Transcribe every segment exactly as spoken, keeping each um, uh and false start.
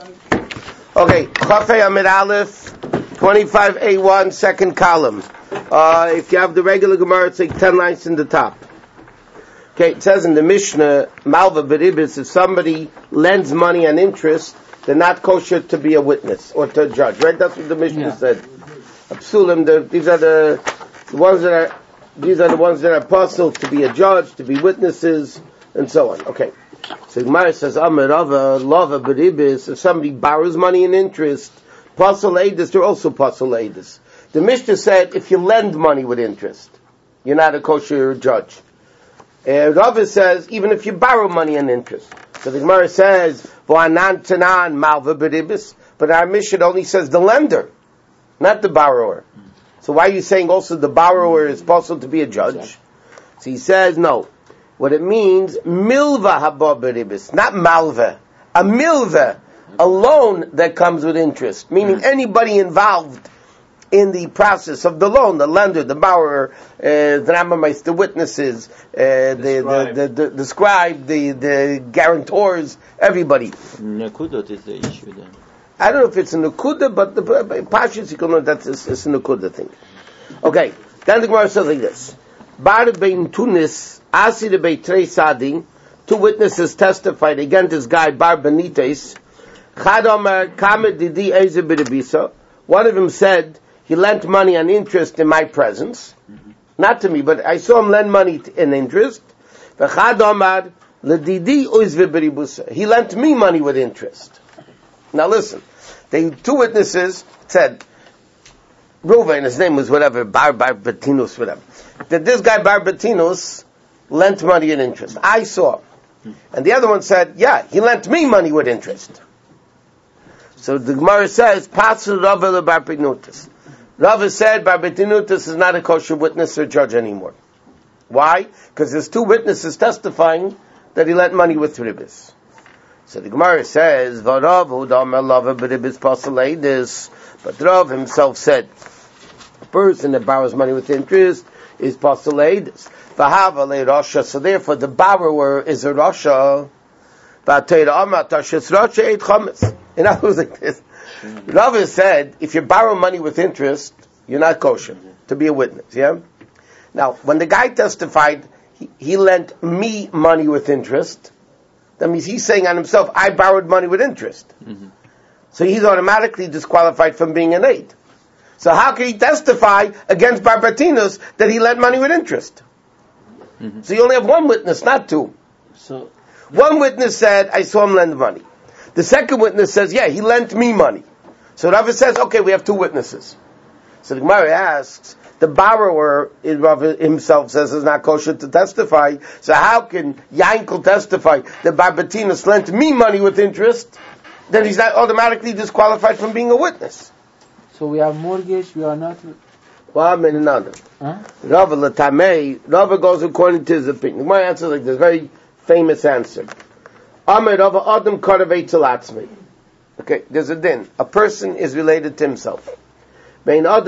Okay, Chafei Amid Aleph, twenty-five A one, second column. Uh, if you have the regular Gemara, it's like ten lines in the top. Okay, it says in the Mishnah, Malva Beribis, if somebody lends money on interest, they're not kosher to be a witness or to a judge, right? That's what the Mishnah yeah. said. Psulim, the, these are the, the ones that are, these are the ones that are possible to be a judge, to be witnesses, and so on. Okay. So Gemara says, Amar Rava, Lava Beribis, if somebody borrows money in interest, Pasal Eidus, they're also Pasal Eidus. The Mishnah said, if you lend money with interest, you're not a kosher judge. Uh, Rava says, even if you borrow money in interest. So the Gemara says, V'anan tanan malva beribis, but our Mishnah only says the lender, not the borrower. So why are you saying also the borrower is possible to be a judge? So he says, no. What it means, milva haba beribis, not malva. A milva, a loan that comes with interest, meaning anybody involved in the process of the loan, the lender, the borrower, uh, the Rambamais, the witnesses, uh, the, the, the, the, the scribe, the, the guarantors, everybody. Nakudot is the issue then. I don't know if it's a Nakuda, but the Pashas, you can learn that it's, it's a Nakuda thing. Okay, then the Gemara says like this. Bar bein Tunis, Asi de Beitrei Sadi, two witnesses testified against this guy, Bar Benites, Chad Omer, Kamed Didi Eze B'Rebisa. One of them said, he lent money on interest in my presence. Mm-hmm. Not to me, but I saw him lend money in interest. He lent me money with interest. Now listen, the two witnesses said, Reuven, his name was whatever, Bar Bar Betinus, whatever, that this guy Bar Betinus lent money in interest. I saw. And the other one said, yeah, he lent me money with interest. So the Gemara says, Pasul Rava Bar Betinus. Rava said, Bar Betinutis is not a kosher witness or judge anymore. Why? Because there's two witnesses testifying that he lent money with ribis. So the Gemara says, Varav Udam Lava Beribis Pasaleidis. But Rav himself said, a person that borrows money with interest is Pasaleidis. Vahava Le Rasha. So therefore the borrower is a Rasha. Vatayra Amat Tashis Rasha Eit Chametz. In other words, like this. Rava said, if you borrow money with interest, you're not kosher to be a witness, yeah? Now, when the guy testified, he, he lent me money with interest, that means he's saying on himself, I borrowed money with interest. Mm-hmm. So he's automatically disqualified from being an aid. So how can he testify against Barbatinus that he lent money with interest? Mm-hmm. So you only have one witness, not two. So one witness said, I saw him lend money. The second witness says, yeah, he lent me money. So Rava says, okay, we have two witnesses. So the Gemara asks, the borrower, Rava himself says, is not kosher to testify. So how can Yankel testify that Barbatinus lent me money with interest? Then he's not automatically disqualified from being a witness. So we have mortgage, we are not... Well, I mean another. Huh? Rava Latamei, Rava goes according to his opinion. The Gemara answers like this, very famous answer. Okay, there's a din. A person is related to himself. And a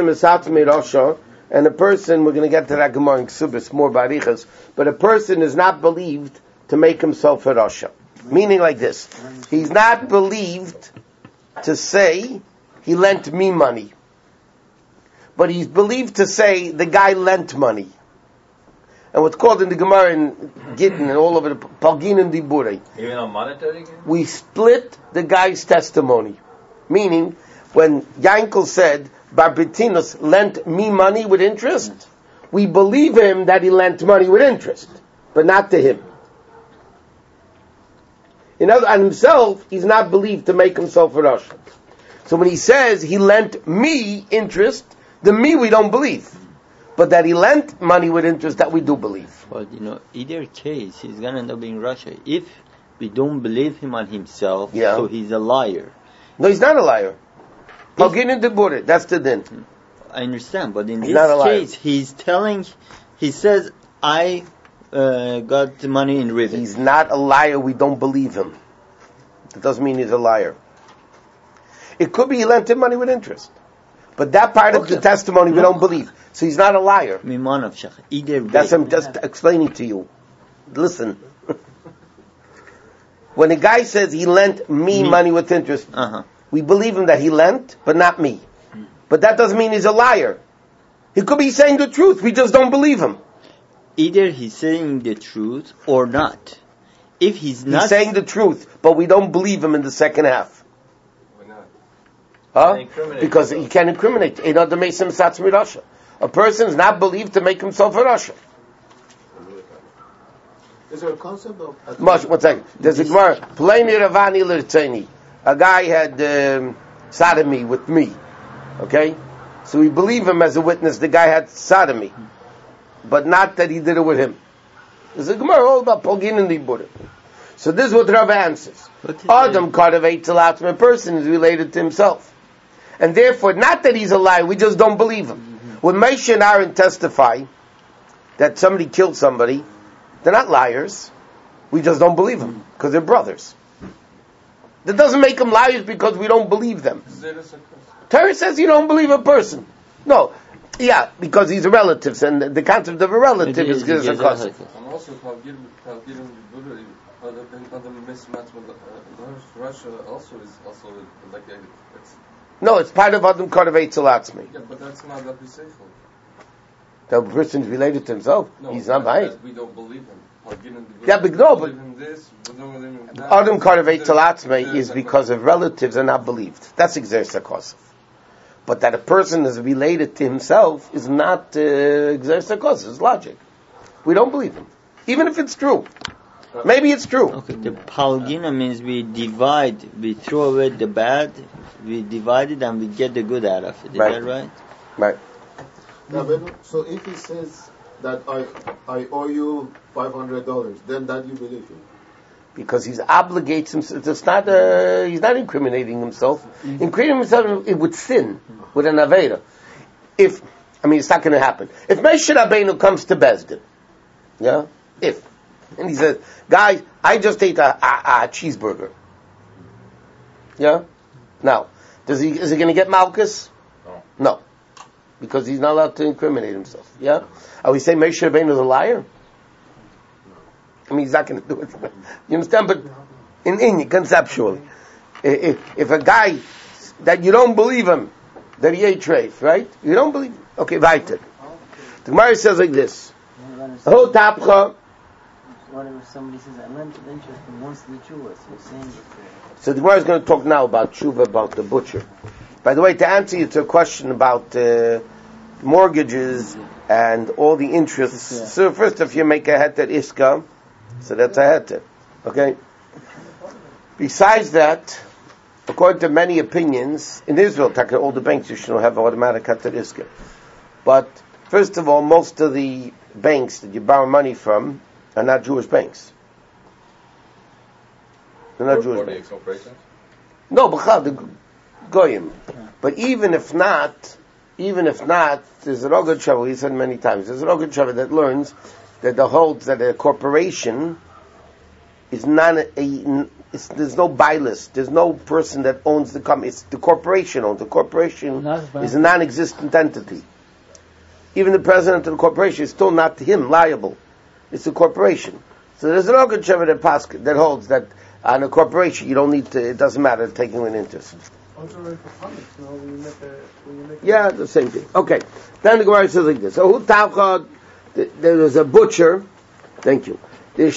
person, we're going to get to that Gemara in Ksubis, more barichas, but a person is not believed to make himself a Rasha. Meaning like this. He's not believed to say, he lent me money. But he's believed to say, the guy lent money. And what's called in the Gemara in Gittin and all over the Palgin and Dibure. Even on monetary? We split the guy's testimony. Meaning, when Yankel said, Barbatinus lent me money with interest, we believe him that he lent money with interest, but not to him. In other, on himself, he's not believed to make himself a Rosh. So when he says he lent me interest, the me we don't believe. But that he lent money with interest, that we do believe. But, you know, either case, he's going to end up being Russia. If we don't believe him on himself, yeah. So he's a liar. No, he's not a liar. Pagin Debure, that's the din. I understand, but in he's this case, he's telling, he says, I uh, got the money in river. He's not a liar, we don't believe him. That doesn't mean he's a liar. It could be he lent him money with interest. But that part okay. of the testimony we no. don't believe. So he's not a liar. Either That's what I'm just explaining to you. Listen. When a guy says he lent me, me. money with interest, uh-huh. we believe him that he lent, but not me. Hmm. But that doesn't mean he's a liar. He could be saying the truth. We just don't believe him. Either he's saying the truth or not. If he's not... He's saying the truth, but we don't believe him in the second half. Why not? Huh? Because himself. He can't incriminate. A person is not believed to make himself a Rasha. Is there a concept of... Much, one second. There's a Gemara. Pleni Ravani L'Rtzeni. A guy had um, sodomy with me. Okay? So we believe him as a witness. The guy had sodomy. But not that he did it with him. There's a Gemara all about Pogin and Libur. So this is what Rav answers. Adam Kardav Eitzel a person is related to himself. And therefore, not that he's a liar, we just don't believe him. Mm-hmm. When Moshe and Aaron testify that somebody killed somebody, they're not liars. We just don't believe them, because they're brothers. That doesn't make them liars because we don't believe them. Torah says you don't believe a person. No. Yeah, because he's relatives, and the concept of a relative is gives a concept. And also, Russia also is also like a... It's no, it's part of Adam Kardav Eitzel Atzmi. Yeah, but that's not that we say for. The person is related to himself. No, he's not by it. We don't believe him. Yeah, but no, but Adam Kardav Eitzel Atzmi is because of relatives are not believed. That's Exer Sakosov. But that a person is related to himself is not Exer Sakosov. It's logic. We don't believe him, even if it's true. Maybe it's true. Okay, the Palgina means we divide, we throw away the bad, we divide it and we get the good out of it. Is right. that right? Right. Yeah, so if he says that I I owe you five hundred dollars, then that you believe him? Because he's obligates himself. It's not. Uh, he's not incriminating himself. Mm-hmm. Incriminating himself with sin, with an avera. If I mean, it's not going to happen. If Moshe Rabbeinu comes to Bezdin, yeah, if and he says, "Guys, I just ate a, a, a cheeseburger." Yeah. Now, does he? Is he going to get Malchus? No. No. Because he's not allowed to incriminate himself. Yeah? Are we saying Moshe Rabbeinu is a liar? I mean, he's not going to do it. You understand? But in, in conceptually, if, if a guy that you don't believe him, that he ate treif, right? You don't believe him. Okay, weiter. The Gemara says like this. Ho tapcha. What if somebody says, I lent the interest and wants the tshuva, so you're saying it. So the Gemara is going to talk now about tshuva, about the butcher. By the way, to answer you to a question about uh, mortgages and all the interests, yeah. So first if you make a heter iska, so that's a heter. Okay? Besides that, according to many opinions, in Israel, all the banks you should have automatic heter iska. But first of all, most of the banks that you borrow money from are not Jewish banks. They're not Jewish banks. No, but the Goyim. But even if not, even if not, there's a Rogad Shava, he said many times, there's a Rogad Shava that learns that the holds that a corporation is not a, a it's, there's no buy list, there's no person that owns the company, it's the corporation owns. The corporation is a non-existent entity. Even the president of the corporation is still not to him liable. It's a corporation. So there's a Rogad Shava that, pass, that holds that on a corporation you don't need to, it doesn't matter taking an interest. Yeah, the same thing. Okay. Then the Gemara says like this. So who tavchad? There was a butcher. Thank you. That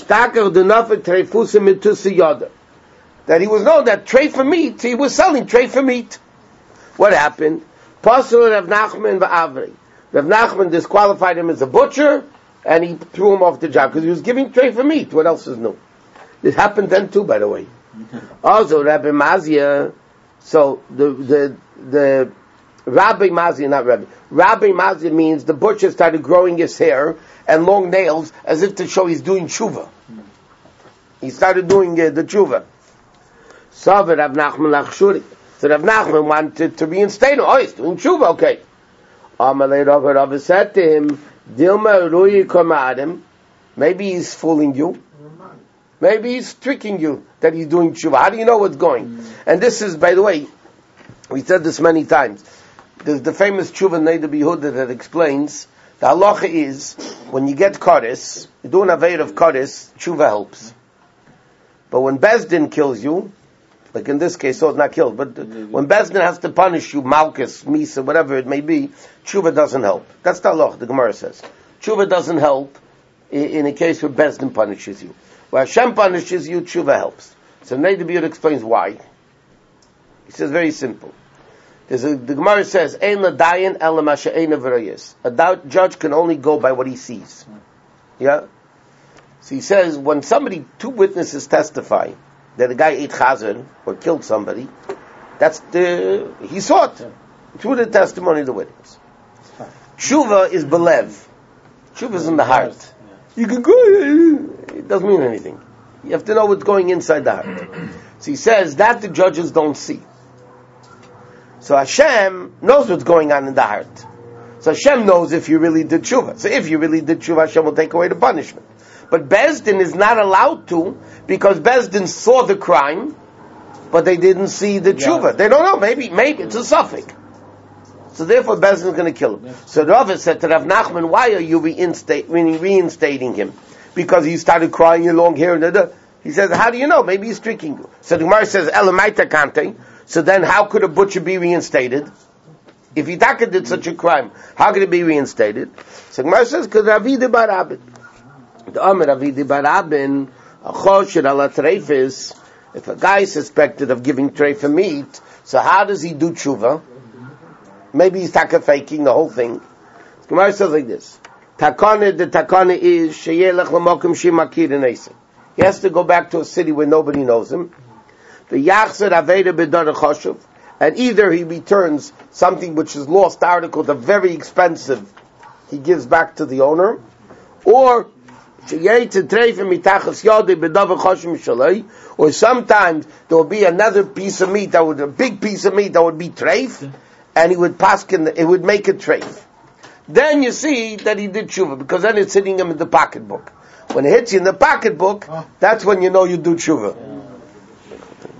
he was known that tray for meat. He was selling tray for meat. What happened? Pasul Rav Nachman v'Avri. Rav Nachman disqualified him as a butcher, and he threw him off the job because he was giving tray for meat. What else is new? This happened then too, by the way. Also, Rabbi Mazia. So the the the Rabbi Mazia, not Rabbi. Rabbi Mazia means the butcher started growing his hair and long nails as if to show he's doing tshuva. He started doing uh, the tshuva. So Rav Nachman Lachshuri. So Rav Nachman wanted to reinstate him. Oh, he's doing tshuva, okay. Amalei Rav Rav said to him, Dilma Ruyi Komadim. Maybe he's fooling you. Maybe he's tricking you that he's doing tshuva. How do you know what's going? Mm. And this is, by the way, we said this many times. There's the famous tshuva Neder B'Yehuda that explains the halacha is when you get kodesh, you do an aveir of kodesh, tshuva helps. But when Bezdin kills you, like in this case, so it's not killed, but when Bezdin has to punish you, Malchus, Misa, whatever it may be, tshuva doesn't help. That's the halach, the Gemara says. Tshuva doesn't help in, in a case where Bezdin punishes you. Where Hashem punishes you, tshuva helps. So Neidabiyut explains why. He says very simple. There's a, the Gemara says, Ein ladayin ela ma she'eina v'rayis. A doubt, judge can only go by what he sees. Yeah? So he says, when somebody, two witnesses testify that a guy ate chazer or killed somebody, that's the, he saw it through the testimony of the witness. Tshuva is belev. Tshuva is in the heart. You can go, it doesn't mean anything. You have to know what's going inside the heart. So he says that the judges don't see. So Hashem knows what's going on in the heart. So Hashem knows if you really did tshuva. So if you really did tshuva, Hashem will take away the punishment. But Bezdin is not allowed to, because Bezdin saw the crime, but they didn't see the tshuva. Yeah. They don't know. Maybe, maybe it's a suffix. So therefore, Bezdin is going to kill him. Yes. So Rav said to Rav Nachman, "Why are you reinstate, reinstating him? Because he started crying along here and there." He says, "How do you know? Maybe he's tricking you." So the Gemara says, "Elamaita kante." So then, how could a butcher be reinstated? If Yitaka did such a crime, how could it be reinstated? So the Gemara says, "Because Ravidi bar Abin." The Amar Ravidi bar Abin, a choshed ala treifis. If a guy is suspected of giving treifa meat, so how does he do tshuva? Maybe he's taka faking the whole thing. The Gemara says like this: Takana, the takana is sheyelech l'mokum shimakir neisa. He has to go back to a city where nobody knows him. The yachzer aveda b'dar choshuv, and either he returns something which is lost article, the very expensive, he gives back to the owner, or sheyetze treifim mitachas yodei b'davar choshuv mishalei, or sometimes there will be another piece of meat that would, a big piece of meat that would be treif, and he would paskin, it would make a treif. Then you see that he did tshuva, because then it's hitting him in the pocketbook. When it hits you in the pocketbook, oh. That's when you know you do tshuva. Yeah.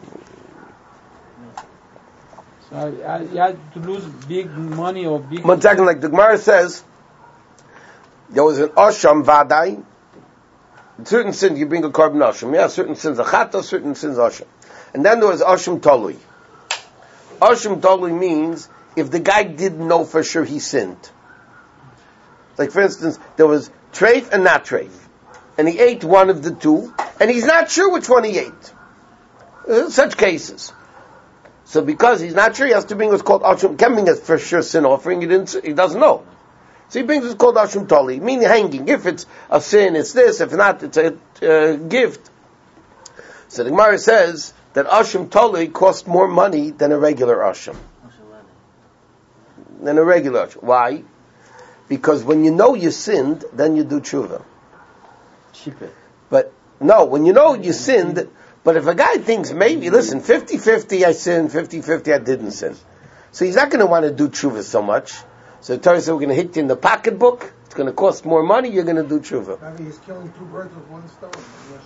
So I, I, you had to lose big money or big... One second, like the Gemara says, there was an Osham Vadai. Certain sins, you bring a carbon Osham. Yeah, certain sins a Chata, certain sins Osham. And then there was Osham Tolui. Osham Tolui means if the guy didn't know for sure he sinned. Like for instance, there was treif and not treif. And he ate one of the two, and he's not sure which one he ate. Uh, such cases. So because he's not sure, he has to bring what's called Ashum. Can bring a for sure sin offering, he, didn't, he doesn't know. So he brings what's called Ashum Toli, meaning hanging. If it's a sin, it's this. If not, it's a uh, gift. So the Gemara says that Ashum Toli costs more money than a regular Ashum. Than a regular Ashum. Why? Because when you know you sinned, then you do tshuva. Cheaper. But no, when you know you sinned, but if a guy thinks maybe, listen, fifty-fifty I sinned, fifty-fifty I didn't sin. So he's not going to want to do tshuva so much. So the Torah said, we're going to hit you in the pocketbook, it's going to cost more money, you're going to do tshuva. I mean, he's killing two birds with one stone.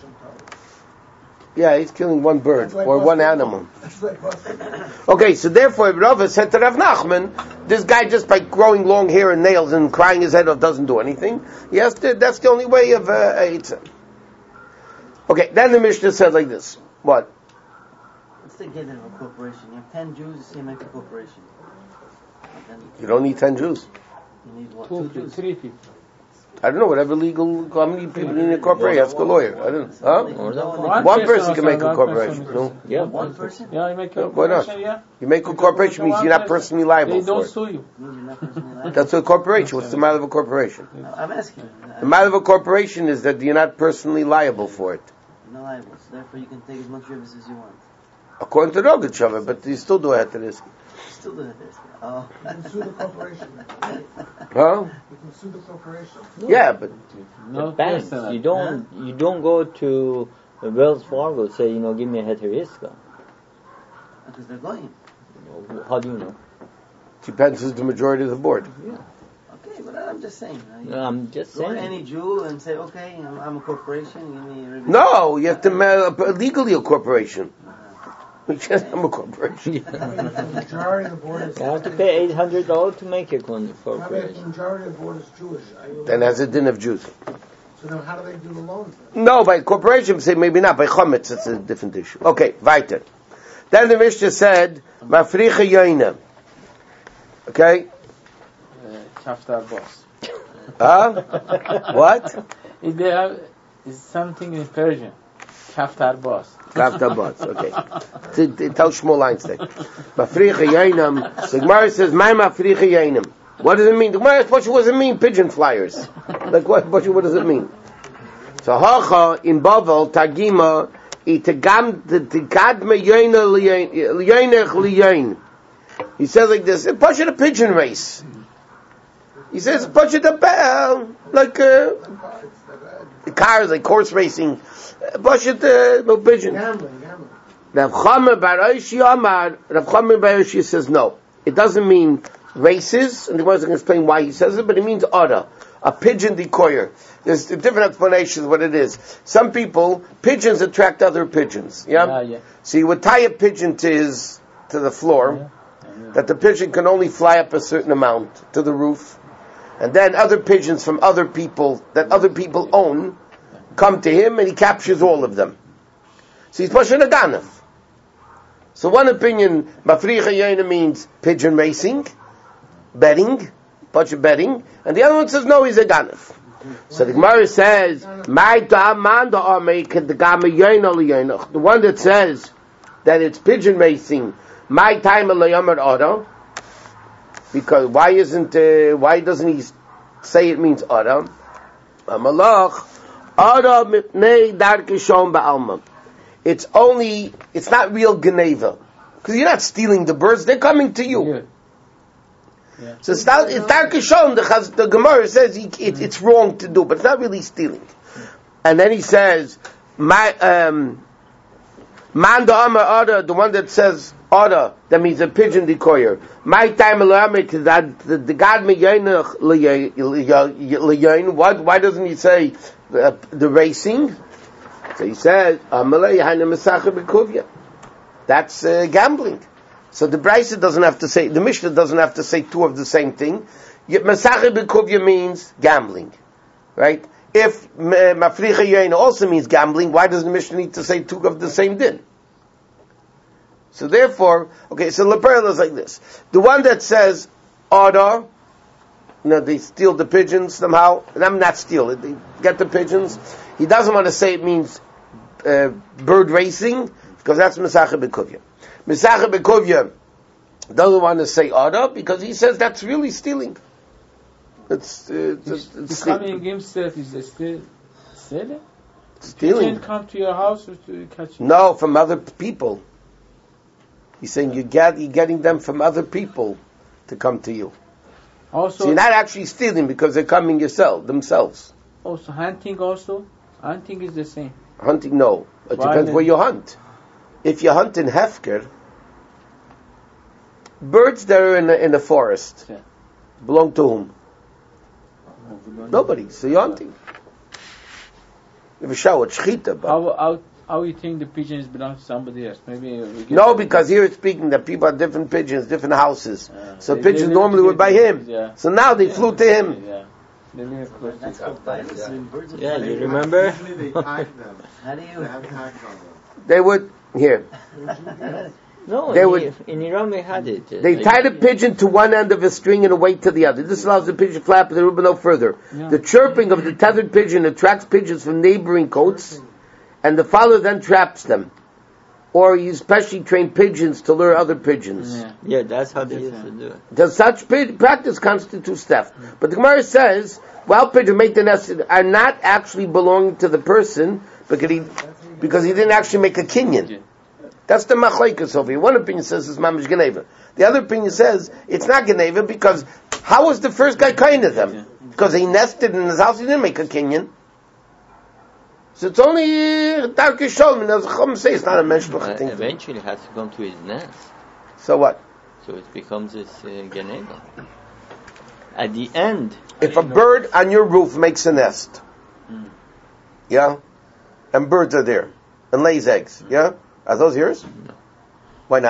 Yeah, he's killing one bird, or one animal. Like okay, so therefore, Rava said to Rav Nachman, this guy just by growing long hair and nails and crying his head off doesn't do anything. He has to, that's the only way of uh, Eitzah. Okay, then the Mishnah said like this. What? Let's take it in a corporation. You have ten Jews, you make a corporation. You don't need ten Jews. You need what? Two, Two Jews. three people. I don't know, whatever legal, how many people in a corporation? Ask a lawyer. I don't know. Huh? One, One person person can make a one corporation. person No? Yeah, One person? Yeah, you make a Yeah, why not? corporation, yeah. You make a corporation means you're not personally liable They don't for it. sue you. Means you're not personally liable. That's a corporation. What's the matter of a corporation? I'm asking. The matter of a corporation is that you're not personally liable for it. You're not liable, so therefore you can take as much rivers as you want. According to Rogachover, but you still do it to this. Still do this. Oh. You can sue the corporation. Huh? You can sue the corporation. Yeah, but No banks. personal. You don't. You don't go to Wells Fargo and say, you know, give me a heter iska. Because they're going. How do you know? depends who's the majority of the board. Yeah. Okay, but I'm just saying. Uh, you No, I'm just go saying. to any Jew and say, okay, I'm, I'm a corporation. Give me a rivers. No, you have to make legally a corporation. We can't have a corporation. I mean, if the majority of the board is You have to pay eight hundred dollars to make a con- I mean, if the corporation. majority of the board is Jewish, are you Then has a din of Jews. So now how do they do the loans then? No, by corporation, say maybe not. By chometz, it's a different issue. Okay, weiter. Then the Mishnah said, Mafricha Yoina. Okay? Kaftar boss. Huh? What? If they have is something in Persian. Kaftar boss. Kaftar boss, okay. T- t- Tell Shmuel Einstein. Mafricha Yoinam. The Gemara says, My Mafricha Yoinam. What does it mean? The Gemara, what does it mean? Pigeon flyers. Like what? What does it mean? So Hacha in Bavel Tagima itagam tikadme yoina liyoinech liyoin. He says like this: push it a pigeon race. He says push it a uh, like uh, cars, like horse racing. Push it uh, no pigeon. Gambling, gambling. Rav Chama bar Oshi Amar. Rav Chama bar Oshi says no. It doesn't mean races, and he wasn't going to explain why he says it, but it means order. A pigeon decoyer. There's different explanations what it is. Some people, pigeons attract other pigeons. Yeah? Yeah, yeah. So you would tie a pigeon to his, to the floor, Yeah. Yeah. that the pigeon can only fly up a certain amount to the roof. And then other pigeons from other people, that other people own, come to him and he captures all of them. So he's pushing a ganef. So one opinion, Mafricha Yena means pigeon racing, betting, bunch of betting, and the other one says no, he's a ganef. So the Gemara says, "My da'amanda amei the gama yoina liyoinach." The one that says that it's pigeon racing, my time alayamar order, because why isn't uh, why doesn't he say it means order? Amalach order mipnei darkishon ba'alma. It's only it's not real geneva because you're not stealing the birds; they're coming to you. Yeah. Yeah. So it's not, it's Darkishon, the, the Gemara says he, it, it's wrong to do, but it's not really stealing. And then he says, my, um, man the Amar Ada, the one that says Ada, that means a pigeon decoyer. My time alamik is that the, the God me yayin, what, why doesn't he say uh, the racing? So he says, Amalei Haina Mesachah B'Kuvya. That's uh, gambling. So the Brisa doesn't have to say, the Mishnah doesn't have to say two of the same thing. Yet Masachet B'Kuvya means gambling, right? If Mafricha Yain also means gambling, why does the Mishnah need to say two of the same din? So therefore, okay, so the parallel is like this. The one that says, Order, you know, they steal the pigeons somehow, and I'm not steal it, they get the pigeons. He doesn't want to say it means uh, bird racing, because that's Masachet B'Kuvya. Mesachah B'Kuvya doesn't want to say Ada because he says that's really stealing. It's, uh, it's, it's Becoming himself is still stealing? stealing. You can't come to your house or to catch you. No, from other people. He's saying you get, you're getting them from other people to come to you. Also, So you're not actually stealing because they're coming yourself, themselves. also hunting also? Hunting is the same. Hunting, no. It Why depends then? where you hunt. If you hunt in Hefker, birds that are in the, in the forest Yeah. belong to whom? Nobody. So you're hunting. You have a shower, it's shchita, but How, how, how you think the pigeons belong to somebody else? Maybe we get no, because here it's speaking that people have different pigeons, different houses. Uh, So they- pigeons they normally live were by together, him. yeah. So now they Yeah. flew to him. Yeah. They live close to That's each other. called privacy. Birds of Yeah, prey. you remember? Usually they tag them. How do They you? have tags on them. They would here. No, They in, would- in Iran we had it. They Like- tied a pigeon to one end of a string and a weight to the other. This allows the pigeon to flap and move no further. Yeah. The chirping of the tethered pigeon attracts pigeons from neighboring cotes, and the fowler then traps them. Or you specially train pigeons to lure other pigeons. Yeah. Yeah, that's how they used to do it. Does such pi- practice constitute theft? But the Gemara says, wild pigeons make the nest are not actually belonging to the person because he, because he didn't actually make a kinyan. That's the machlekes over here. One opinion says it's mamish geneva. The other opinion says it's not geneva because how was the first guy kind of them? Because he nested in his house, he didn't make a kinyan. So it's only darkish shalom. And as the Chum say, it's not a mentionable Uh, thing. eventually it has to come to his nest. So what? So it becomes this uh, Geneva. At the end, If a bird on your roof makes a nest, yeah, and birds are there and lays eggs, yeah, are those yours? No. Why not?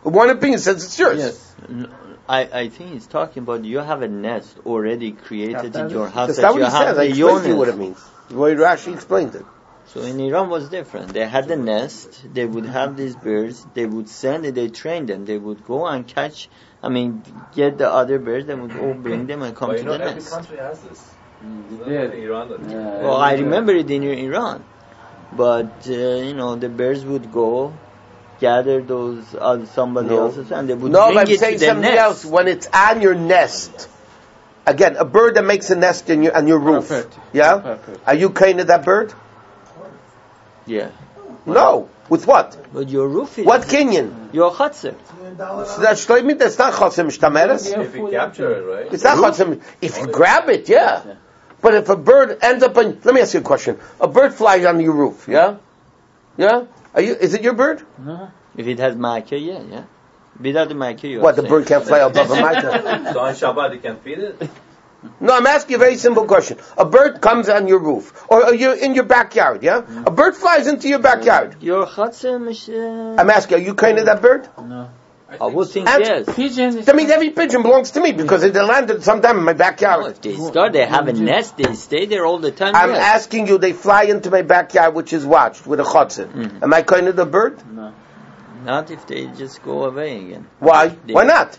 One opinion says it's yours. Yes. No, I, I think he's talking about you have a nest already created in your house. That's that not what you he have says. I the explained to you your what it nest. means. The way Rashi explained it. So in Iran was different. They had the nest. They would have these birds. They would send it. They trained them. They would go and catch. I mean, get the other birds. They would all bring them and come But to you know, the every nest. country has this. Yeah. Yeah. Iran doesn't. Yeah. Well, I remember it in Iran, but uh, you know the birds would go gather those uh, somebody No. else's and they would No, bring but I'm it saying to the something nest. else. When it's on your nest, again, a bird that makes a nest in your on your roof. Perfect. Yeah, Perfect. are you kind of that bird? Yeah, No. With what? but your roof is What kinyan? your chutzner. So that's shleimit. That's not chosim shtameres. Yeah, If you full capture it, option. right? It's not chosim. If you grab it, yeah. Yeah. But if a bird ends up on, let me ask you a question. A bird flies on your roof, yeah, yeah. Are you? Is it your bird? No. If it has makkah, yeah, yeah. Without the makkah, you What? are The bird can't fly above a mountain? So on Shabbat you can feed it? No, I'm asking a very simple question. A bird comes on your roof, or are you in your backyard, yeah? A bird flies into your backyard. Your chutzner, mish, uh, I'm asking, are you kind of that bird? No. I would think And- yes. Pigeon is That means every pigeon belongs to me because it landed sometime in my No, backyard. if they start, they have a nest. They stay there all the time. I'm yes. asking you, they fly into my backyard, which is watched with a chutzin. Mhm. Am I kind of the bird? no. Not if they just go away again. Why? They- Why not?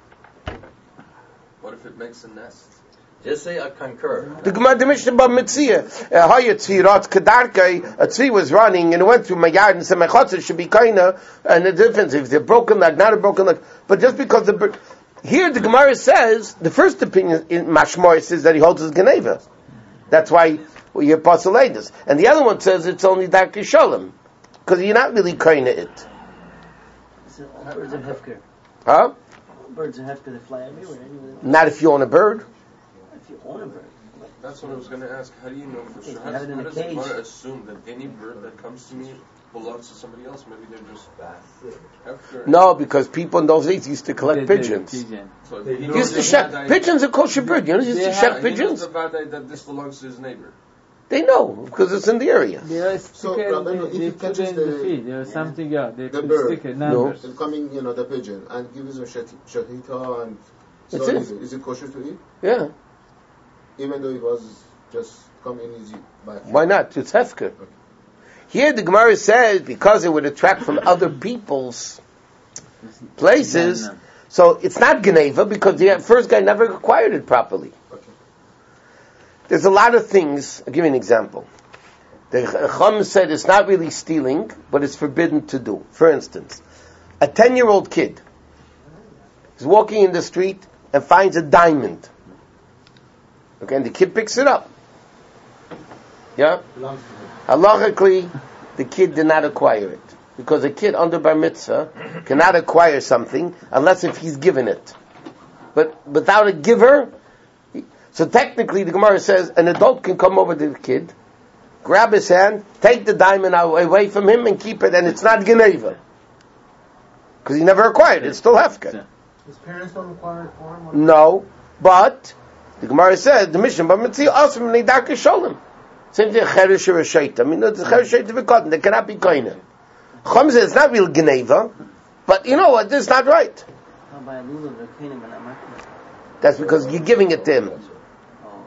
What if it makes a nest? Just say I concur. The Gemara, the Mishnah Bab Mitzia, Haya Tzvirat Kedarkei, a tzvi was running and it went through my yard and said my chutzin should be kinda, and the difference if they're broken leg, not a broken leg. But just because the bird, here the Gemara says, the first opinion in Mashmor says that he holds his Geneva. That's why we hear Pasaladis. And the other one says it's only Darkei Shalom. Because you're not really kinda it. So all birds are hefker. Huh? All birds are hefker. They fly everywhere. Anywhere. Not if you own a bird. If you own a bird. That's what I was going to ask. How do you know for If sure? you How have does, it in how a does the cage. Gemara assume that any bird that comes to me belongs to somebody else? Maybe they're just after. No, because people in those days used to collect The- the pigeons. Pigeon. So They used to shech. Pigeons are kosher bird. You know, they used to Yeah, shech He knows pigeons. the Vadai that this belongs to his neighbor. They know, because it's in the area. They are So, sticker, Rabbeinu, if they, he they put catches in the the- feed. There was something else. They the put bird. sticker numbers. And coming, you know, the pigeon, and gives him shahita and That's slaughters it. it. Is it kosher to eat? Yeah. Even though it was just coming in his backyard? Why not? It's hefker. Here the Gemara says because it would attract from other people's places, No, no. so it's not Geneva because the first guy never acquired it properly. Okay. There's a lot of things. I'll give you an example. The Chum said it's not really stealing, but it's forbidden to do. For instance, a ten-year-old kid is walking in the street and finds a diamond. Okay, and the kid picks it up. Yeah? Halachically, the kid did not acquire it. Because a kid under bar mitzvah cannot acquire something unless if he's given it. But without a giver, he- so technically the Gemara says an adult can come over to the kid, grab his hand, take the diamond away from him and keep it, and it's not Geneva. Because he never acquired it, it's still Hefker. His parents don't require it for him. No, but the Gemara says the mission, but Mitzvah also from Nidaka Sholem. Same thing, Cheresh or a Shait. I mean, the Cheresh Shait of a cotton, they cannot be koine. Chum says it's not real Geneva, but you know what? This is not right. How by a lulav, they're cleaning, but not marking. That's because you're giving it to him. Oh.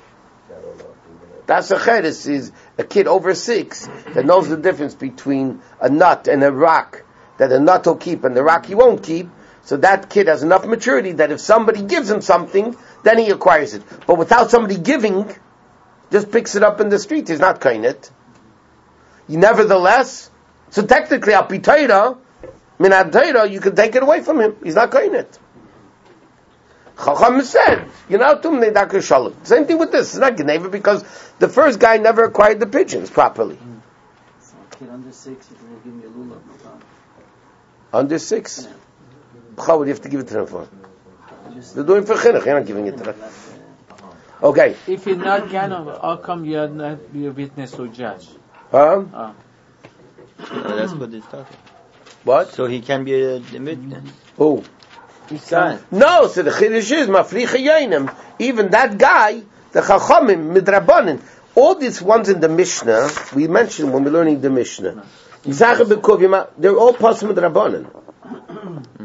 That's a cheres, is a kid over six that knows the difference between a nut and a rock, that a nut will keep and the rock he won't keep. So that kid has enough maturity that if somebody gives him something, then he acquires it. But without somebody giving, just picks it up in the street, he's not kainet. Nevertheless, so technically, al pitaira, min ad you can take it away from him. He's not kainet. Chacham said, you know, tum neidaka shalom. Same thing with this. It's not Geneva because the first guy never acquired the pigeons properly. So a kid under six, you can give me a lulav, no problem. Under six? Yeah. How would you have to give it to them for? Just They're doing for chinuch, you're not giving it to them. uh, Okay. If you're not Gano, how come you are not be a witness or judge? Huh? Ah. Uh, that's what it's talking. What? So he can be a witness. Who? It's Guy. No, so the chiddush is mafricha yainim. Even that guy, the chachamim midrabanan. All these ones in the Mishnah we mentioned when we're learning the Mishnah. Yisachar b'Kuvima, they're all pasul midrabanan.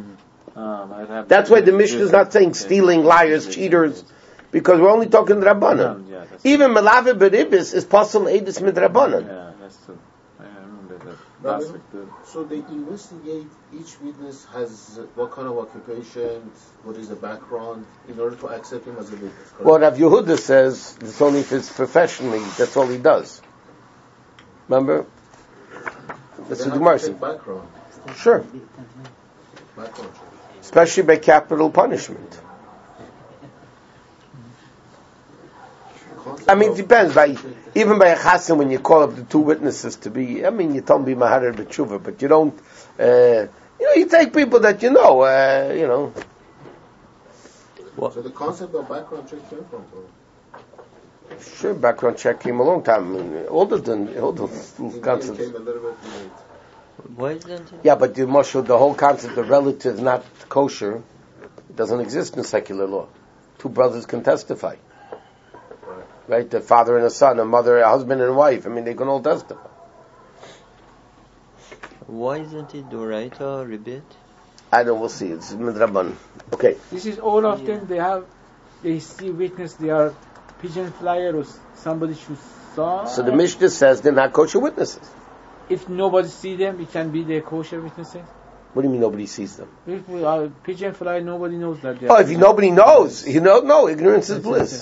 That's why the Mishnah is not saying stealing, liars, cheaters, because we're only talking Rabbanan. Yeah, that's Even Melave Beribis is possible Eidus Mid Rabbanan. Yeah, that's true. I remember that. Rabbi, Last week, the- So they investigate each witness has what kind of occupation, what is the background, in order to accept him as a witness. correct? Well, Rav Yehuda says it's only if it's professionally, that's all he does. Remember? That's They what have Gemara to check said. background, Sure. background check. Especially by capital punishment. I mean, it depends. By even by a chassan, when you call up the two witnesses to be, I mean, you tell them be maharer b'tshuva, but you don't. Uh, you know, you take people that you know. Uh, you know. So the concept of background check came from. Sure, background check came a long time. I mean, older than older It concepts. came a little bit late. Why isn't it? Yeah, but the Moshe, the whole concept of relative not kosher, it doesn't exist in secular law. Two brothers can testify. Right, the father and a son, a mother, a husband and a wife. I mean, they can all testify. Why isn't it Doraita Ribbit? I don't. We'll see. It's midrabanan. Okay. This is all of them. They have, they see witness. They are pigeon flyer or somebody who saw. So the Mishnah says they're not kosher witnesses. If nobody see them, it can be the kosher witnesses. What do you mean nobody sees them? If we are pigeon fly, nobody knows that. They Oh, are if you, nobody knows, you know, no, ignorance is bliss.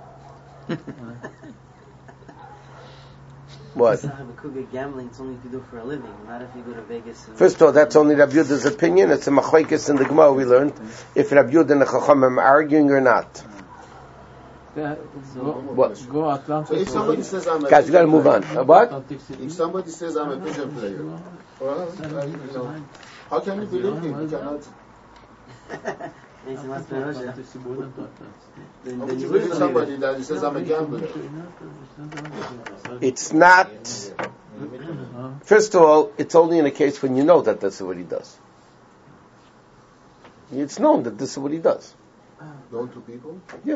What? It's not a kuga gambling, it's only if you do it for a living, not if you go to Vegas. And First of all, that's only Rabbi Yehuda's opinion. It's a machlekes in the Gemara we learned if Rabbi Yehuda and the Chachamim are arguing or not. They- So, go, one more What? question. go Atlantic. So if somebody says I'm a Guys, we got to pigeon move on. player, Uh, what? Atlantic City. If somebody says I'm a pigeon player, well, I, you know, how can you believe him? You cannot. it's not for Russia. Atlantic City, more than that. Then, How then would you you would believe believe somebody it. that he says I'm a gambler? It's not. First of all, it's only in a case when you know that that's what he does. It's known that this is what he does. Known to people? Yeah.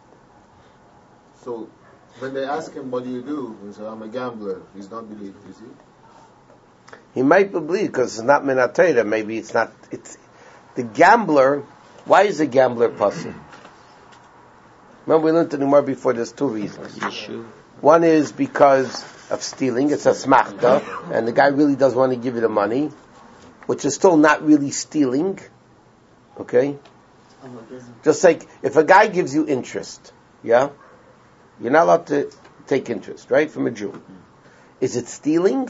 So when they ask him, what do you do? He says, I'm a gambler. He's not believed, is he? He might believe because it's not minatayra. Maybe it's not. It's the gambler. Why is a gambler puzzle? Remember, we learned in the Gemara before. There's two reasons. Issue. One is because of stealing. It's a smachta, and the guy really does want to give you the money, which is still not really stealing. Okay, just like if a guy gives you interest, yeah, you're not allowed to take interest, right, from a Jew. Is it stealing?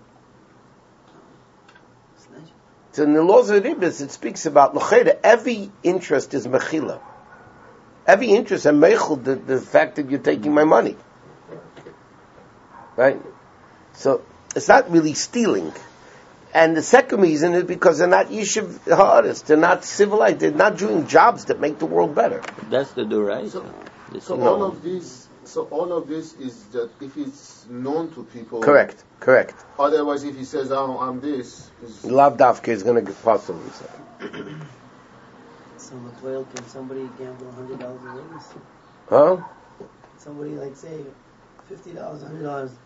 So in the laws of Ribis, it speaks about l'chayda. Every interest is mechila. Every interest is mechil, the, the fact that you're taking my money, right? So it's not really stealing. And the second reason is because they're not yishuv ha'aretz, they're not civilized, they're not doing jobs that make the world better. That's the Doraita. So, This so is- all of this, so all of this is that if it's known to people. Correct, correct. Otherwise, if he says, "Oh, I'm this," it's- Lav Davke is going to possibly say. So L'toil, can somebody gamble one hundred dollars a Vegas? Huh? Somebody like say fifty dollars, one hundred dollars.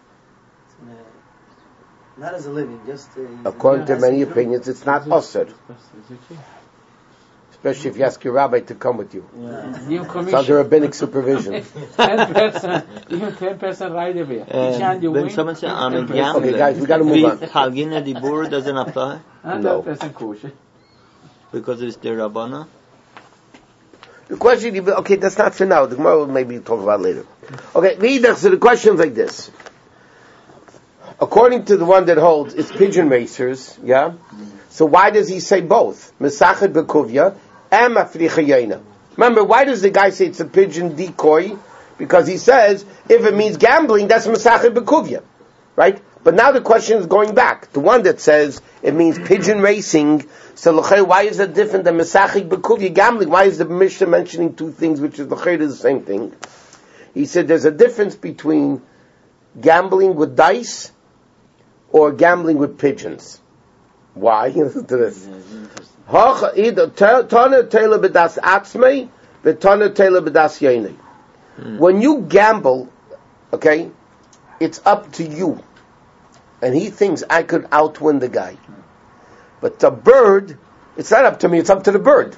Not as a living, just uh, According to as many a- opinions, it's not usher. Especially if you ask your rabbi to come with you. Give It's under commission. rabbinic supervision. ten percent, even ten percent right away. Each hand you when win. someone says I'm a ten percent. gambler, Okay, guys, we gotta move on. Halgin Dibur doesn't apply And No. ten percent kosher. because it's the Rabbana. The question, okay, that's not for now. The Gemara will maybe talk about later. Okay, V'idach, so the question's like this. According to the one that holds, it's pigeon racers, yeah? So why does he say both? Mesachet b'kuvya and mafricha yaina. Remember, why does the guy say it's a pigeon decoy? Because he says, if it means gambling, that's mesachet b'kuvya. Right? But now the question is going back. The one that says it means pigeon racing, so l'chei, why is that different than mesachet b'kuvya gambling? Why is the Mishnah mentioning two things which is l'chei the same thing? He said there's a difference between gambling with dice or gambling with pigeons. Why? Listen to this. Tana tela b'das atzmei, v'tana tela b'das yainei. When you gamble, okay, it's up to you. And he thinks I could outwin the guy. But the bird It's not up to me, it's up to the bird.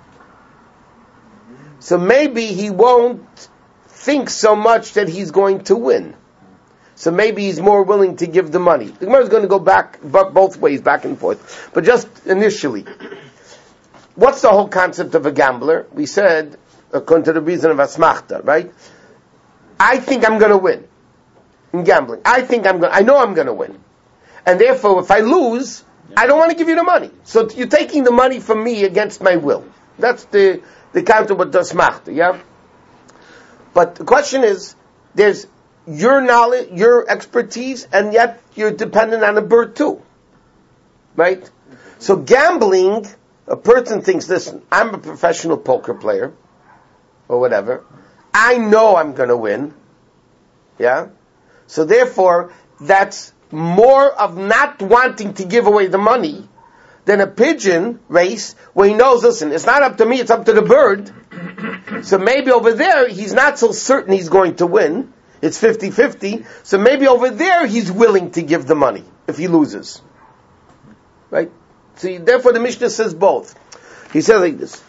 So maybe he won't think so much that he's going to win. So maybe he's more willing to give the money. The Gemara is going to go back both ways, back and forth. But just initially, what's the whole concept of a gambler? We said, according to the reason of asmachta, right? I think I'm going to win in gambling. I think I'm going. I know I'm going to win, and therefore, if I lose, I don't want to give you the money. So you're taking the money from me against my will. That's the the concept of asmachta, yeah. But the question is, there's your knowledge, your expertise, and yet you're dependent on a bird too, right? So gambling, a person thinks, listen, I'm a professional poker player, or whatever. I know I'm going to win, yeah? So therefore, that's more of not wanting to give away the money than a pigeon race where he knows, listen, it's not up to me, it's up to the bird. So maybe over there, he's not so certain he's going to win. It's fifty-fifty. So maybe over there, he's willing to give the money if he loses. Right? So therefore, the Mishnah says both. He says like this.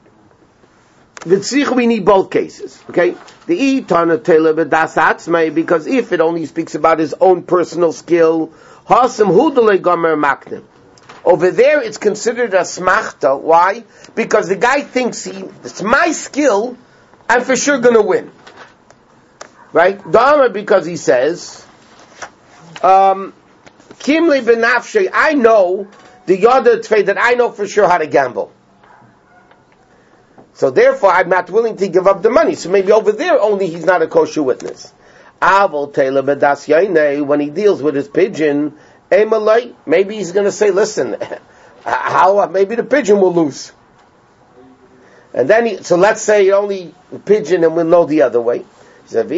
We need both cases. Okay? The Itana Tela B'das Atzmai, because if it only speaks about his own personal skill, Hasam Hudale Gomer Maknim. Over there, it's considered a smachta. Why? Because the guy thinks he, it's my skill, I'm for sure going to win. Right? Dama, because he says, um, Kimli benafshe, I know the Yada Tfei, that I know for sure how to gamble. So therefore, I'm not willing to give up the money. So maybe over there, only he's not a kosher witness. Avol Tela B'das Yainei, when he deals with his pigeon, Emalai, maybe he's going to say, listen, how, maybe the pigeon will lose. And then he, so let's say only the pigeon and we'll know the other way. If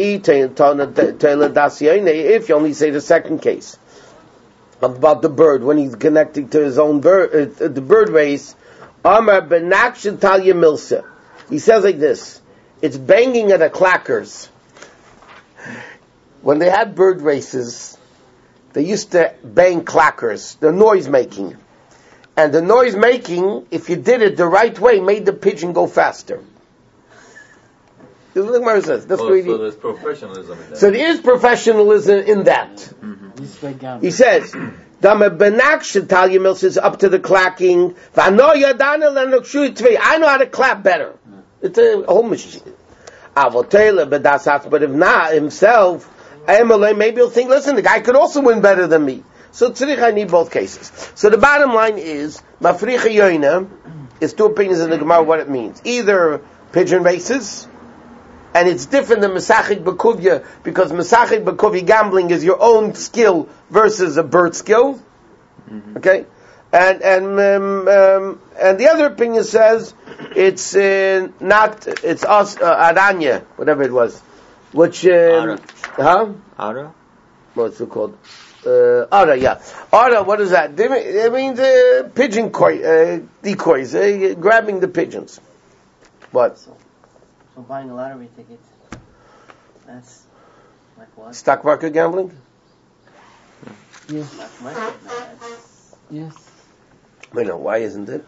you only say the second case about the bird when he's connecting to his own bird, uh, the bird race, Amar Benakshin Talya Milsa. He says like this: it's banging at the clackers. When they had bird races, they used to bang clackers, the noise making, and the noise making, if you did it the right way, made the pigeon go faster. This is what the Gemara says. That's oh, so there's professionalism in that. So there is professionalism in that. Mm-hmm. He says, Dama Benak Shetalia Mil says up to the clacking. I know how to clap better. It's a whole machine. But if not himself, maybe he'll think, listen, the guy could also win better than me. So tzrich, I need both cases. So the bottom line is, Mafricha Yoina is two opinions in the Gemara what it means. Either pigeon races, and it's different than Mesachik Bakuvya, because Mesachik Bakuvya gambling is your own skill versus a bird skill. Mm-hmm. Okay? And and um, um, and the other opinion says it's uh, not, it's us, uh, Aranya, whatever it was. Which, um, Ara. Huh? Ara? What's it called? Uh, Ara, yeah. Ara, what is that? It means uh, pigeon koi, uh, decoys, uh, grabbing the pigeons. What? So, so buying a lottery ticket, that's like what? Stock market gambling? Yes. Stock market, no, that's, Yes. Wait, no, why isn't it?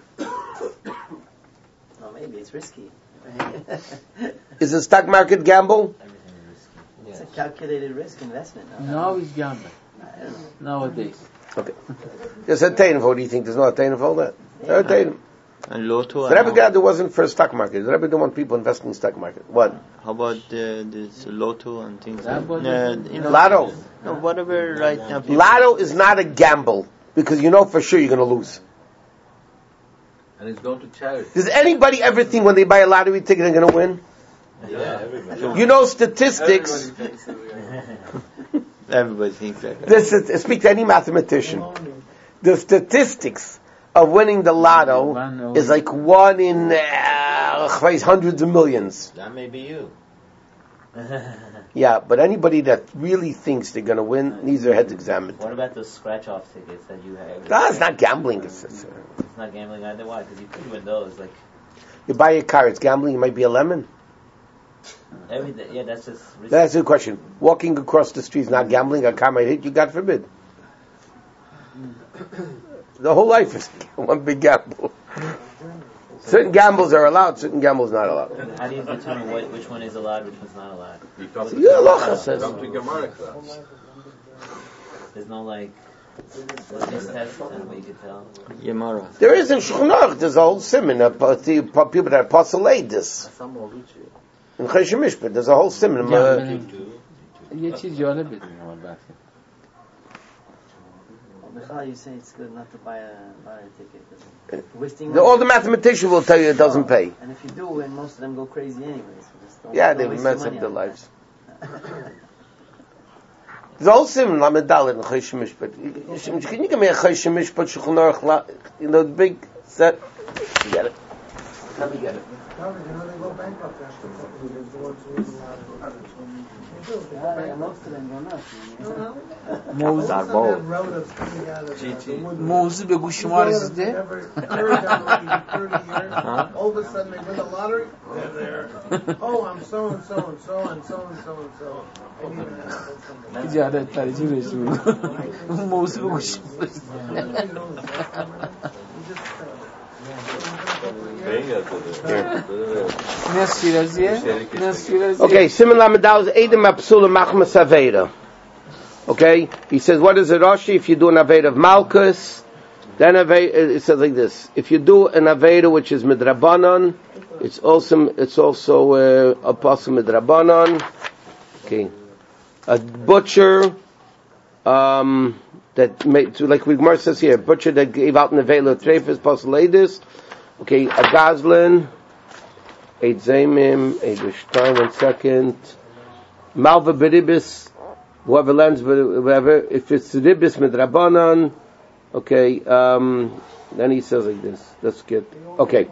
well, maybe it's risky. Is a stock market gamble? Everything is risky. It's a calculated risk investment. No, Now it's gambling. I don't know. Nowadays. Okay. There's a Tainfo. What do you think? There's no Tainfo that? Yeah. Tainfo. And Lotto. The Rebbe God, there wasn't for stock market. The Rebbe don't want people investing in stock market. What? How about uh, this Lotto and things That like was- that? Uh, you know, Lotto. No, whatever right now. people- Lotto is not a gamble because you know for sure you're going to lose. And it's going to charity. Does anybody ever think when they buy a lottery ticket they're going to win? Yeah, everybody. You know statistics. Everybody thinks that. This is, speak to any mathematician. The statistics of winning the lotto is like one in uh, hundreds of millions. That may be you. Yeah, but anybody that really thinks they're going to win needs their heads examined. What about those scratch-off tickets that you have? No, it's not gambling. It's, it's, uh, It's not gambling either. Why? Because you could win those. Like you buy a car, it's gambling. It might be a lemon. every day. Yeah, that's just. Risky. That's the question. Walking across the street is not gambling. A car might hit you. God forbid. The whole life is one big gamble. Certain gambles are allowed, certain gambles not allowed. How do you determine what, which one is allowed, which one's not allowed? You come to Yeah, Allah says. come to Gemara class. There's no like litmus test and what you could tell. Yemara. There is in Shulchan Aruch, there's a whole simon of uh, the people that apostolate this. In Choshen Mishpat, there's a whole simon. Uh, یه چیز جالب بدونم البته. Michal, you say it's good not to buy a lottery ticket. Wasting the, all the mathematicians will tell you it doesn't pay. And if you do, and most of them go crazy anyways. So just don't, Yeah, don't they waste mess your up money their on lives. There's a whole simon, Lamed Dalet in Choshen Mishpat. Can you give me a Choshen Mishpat, Shulchan Aruch, you know, the big set? You get it. Let me get it. You know, they go bankrupt after a couple of years. The ones who lose a lot of money. They do. They go Yeah, bankrupt. most of them go nuts. You know? موضوع Some have relatives coming out of the- the woodwork. موضوع بگو شما Relatives رسیده never heard them in thirty years. All of a sudden they win the lottery. They're there. Oh, I'm so and so and so and so and so and so. I need an answer. جالب ترجیح بهش بگو موضوع بگو شما نصف شیرازیه نصف شیرازیه Okay, Simon Lamed is Edom Apsula Machmas Aveda. Okay, he says, what is a Rashi? If you do an Aveda of Malchus, then Aveda, it says like this: if you do an Aveda which is Midrabanan, it's also it's also uh, Apostle Midrabanan. Okay, a butcher um, that made, so like Gemara says here, a butcher that gave out an Aveda of Trefus Poseladis. Okay, a Gazlan. Eight Zaymim, eight Rishtain, one second. Malva Beribis, whoever lends, whatever, if it's Ribis Midrabanan, okay, um, then he says like this. That's good. Okay.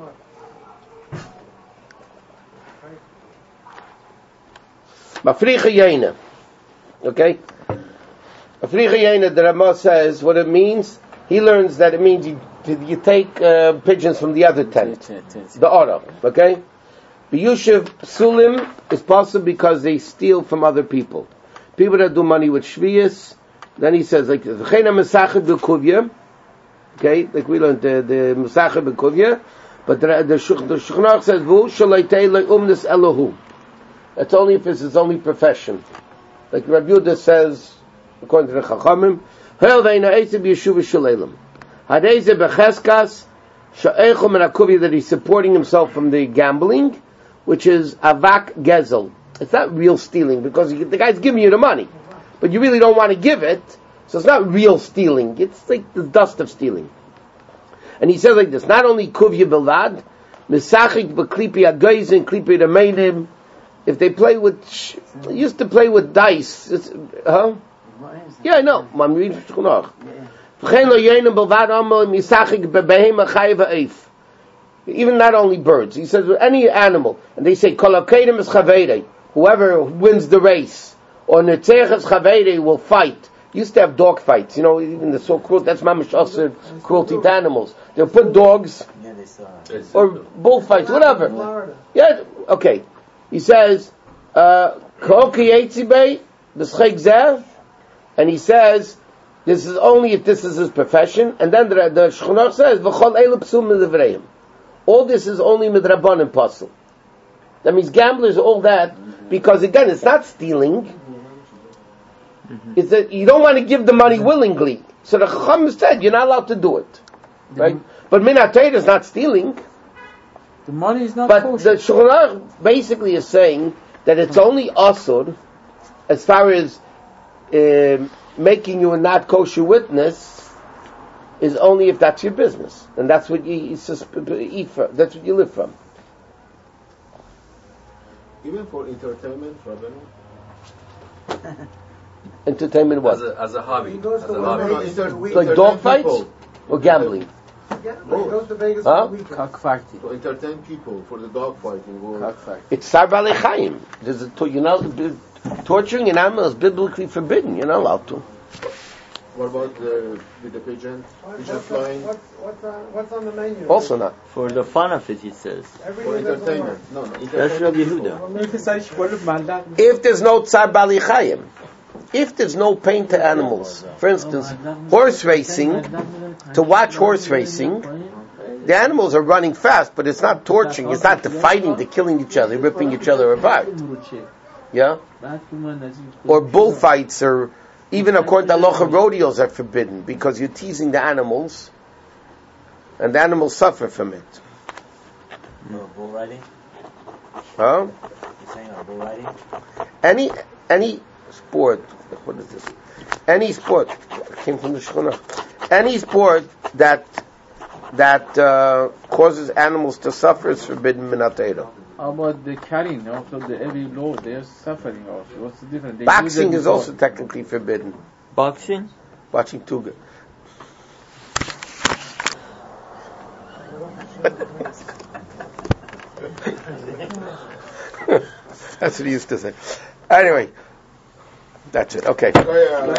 Mafricha Yaina. Okay? Mafricha Yaina, the Ramah says what it means. He learns that it means you, you take uh, pigeons from the other tent. The Ora. Okay? The Yushiv Psulim is possible because they steal from other people. People that do money with Shviyas, then he says, like, Chena Mesachid B'Kuvya, okay, like we learned the, the Mesachid B'Kuvya, but the, the, the Shulchan Aruch says, Vu Shalaitei Le'umnis Elohu. That's only if it's his only profession. Like Rabbi Yehuda says, according to the Chachamim, Hel Ve'ina Eiseb Yeshuv Shalelim. Hadeze B'Cheskas, Sha'echo Menakuvya, that he's supporting himself from the gambling, which is avak gezel. It's not real stealing because the guy's giving you the money, but you really don't want to give it, so it's not real stealing. It's like the dust of stealing. And he says like this: not only kuvya belvad, misachik b'klipi agayzin klipi remainim. If they play with, used to play with dice, it's, huh? Yeah, I know. I'm reading Shulchan Aruch. V'chein lo yenim belvad amo misachik bebehema chayiv ha'if. Even not only birds. He says any animal, and they say kolakedim is chaveirei. Whoever wins the race or netzech is chaveirei will fight. Used to have dog fights, you know, even the so cruel. That's mamash also cruelty to animals. They'll put dogs or bullfights, whatever. Yeah, okay. He says koki yetzibei b'schek zeh, and he says this is only if this is his profession. And then the, the Shulchan Aruch says v'chol elu psum midavreim. All this is only midrabanan pasul. That means gamblers, all that, because again, it's not stealing. Mm-hmm. It's that you don't want to give the money willingly. So the Chacham said you're not allowed to do it, right? Mm-hmm. But minat Torah is not stealing. The money is not But kosher. the Shulchan Aruch basically is saying that it's only asur as far as uh, making you a not kosher witness. Is only if that's your business, and that's what you eat from. That's what you live from. Even for entertainment, Rabbi? Entertainment what? As a, as a hobby. He goes As to a one hobby. Vegas for the week. Like dog fights or gambling? Yeah, he goes to Vegas Huh? for the weekend. Cockfighting. To entertain people for the dog fighting. Or Cockfighting. It's Sar Balei Chaim. There's a, you know, torturing an animal is biblically forbidden. You're not allowed to. what about the, with the pigeon? What- Pigeon What's, flying? what's, what's, on, what's on the menu? Also not. For the fun of it, he says. For Everything doesn't work. entertainment. No, no. That's Rabbi entertainment. Yehuda. If there's no Tsar Balei Chaim, if there's no pain to animals, for instance, horse racing, to watch horse racing, the animals are running fast, but it's not torturing, it's not the fighting, the killing each other, ripping each other apart. Yeah? Or bullfights, or even according to halacha, rodeos are forbidden because you're teasing the animals, and the animals suffer from it. No, bull riding? Huh? You're saying uh, bull riding? Any any sport, what is this? Any sport came from the Shechina. Any sport that that uh, causes animals to suffer is forbidden min ha'Torah. How about the carrying also the every load? They are suffering also. What's the difference? They Boxing is also technically forbidden. Boxing? Watching Tuga. That's what he used to say. Anyway, that's it. Okay.